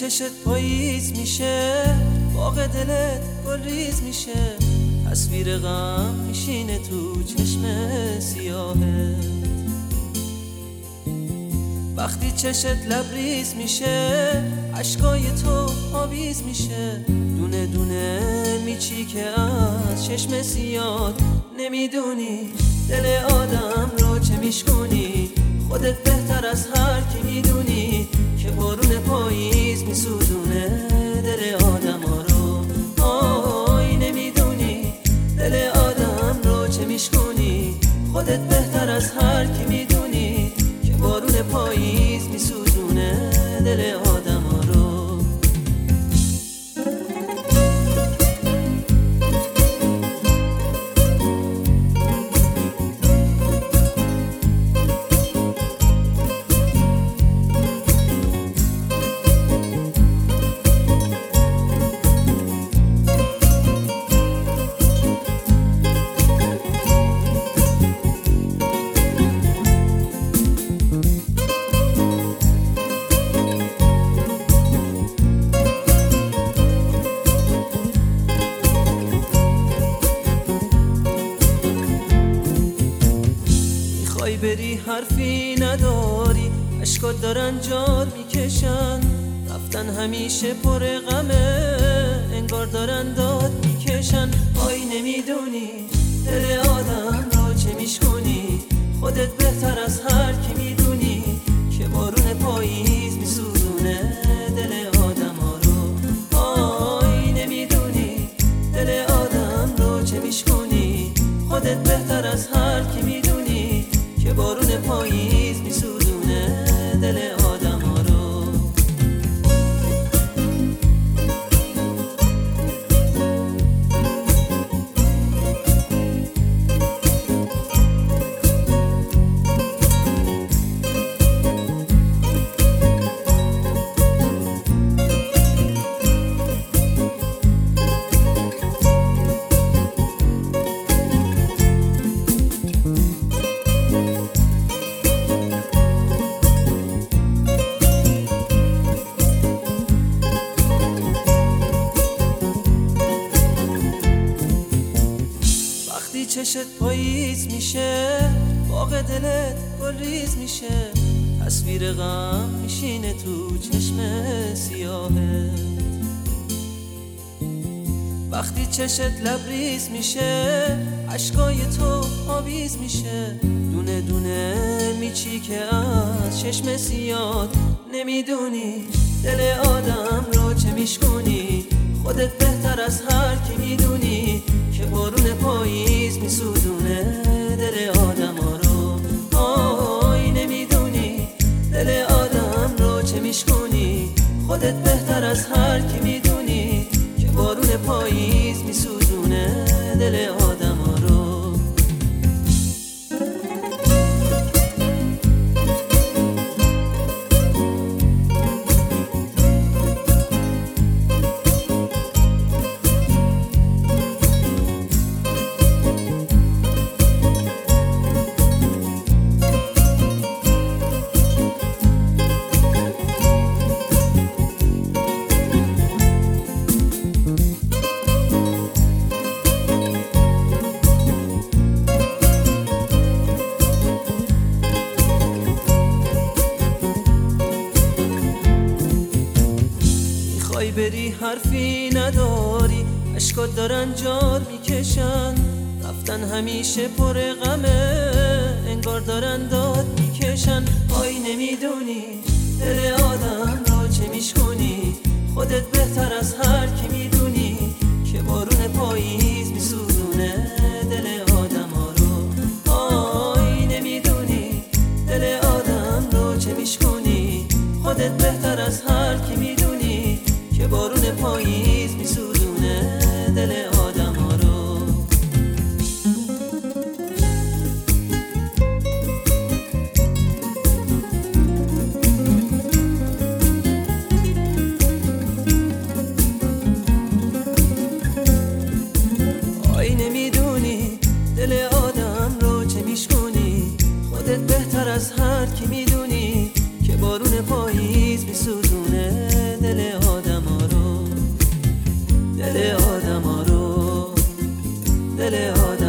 چشت پاییز میشه، باغ دلت گل ریز میشه، تصویر غم میشینه تو چشم سیاهت. وقتی چشت لبریز میشه، اشکای تو آویز میشه، دونه دونه میچی که از چشم سیاه. نمیدونی دل آدم رو چه میشکنی، خودت بهتر از هر کی میدونی که بارون پاییز میسوزونه دل آدم ها رو. آی نمیدونی دل آدم رو چه میشکنی، خودت بهتر از هر کی میدونی که بارون پاییز میسوزونه دل آدم ها رو. بری حرفی نداری، اشکات دارن جار میکشن، رفتن همیشه پر غمه، انگار دارن داد میکشن. آی نمیدونی دل آدم رو چه میشکنی، خودت بهتر از هر کی میدونی که بارون پاییز میسوزونه دل آدم ها رو. آی نمیدونی دل آدم رو چه میشکنی، خودت بهتر از هر کی میدونی که بارون پاییز میسوزونه دل آدم ها رو. چشت پاییز میشه، باغ دلت گل ریز میشه، تصویر غم میشینه تو چشم سیاهت. وقتی چشت لبریز میشه، اشکای تو آویز میشه، دونه دونه میچی که از چشم سیاه. نمیدونی دل آدم رو چه میشکنی، خودت بهتر از هر کی میدونی که بارون پاییز میسوزونه دل آدم ها رو. آی نمیدونی دل آدم رو چه میشکنی، خودت بهتر از هر کی میدونی که بارون پاییز میسوزونه دل آدم ها رو. بری حرفی نداری، اشکات دارن جار میکشن، رفتن همیشه پر غمه، انگار دارن داد میکشن. آی نمیدونی دل آدم رو چه میشکنی، خودت بهتر از هر کی میدونی که بارون پاییز میسوزونه دل آدم ها رو. آی نمیدونی دل آدم رو چه میشکنی، خودت بهتر از هر کی میدونی که بارون پاییز میسوزونه دل آدم ها رو. دل آدم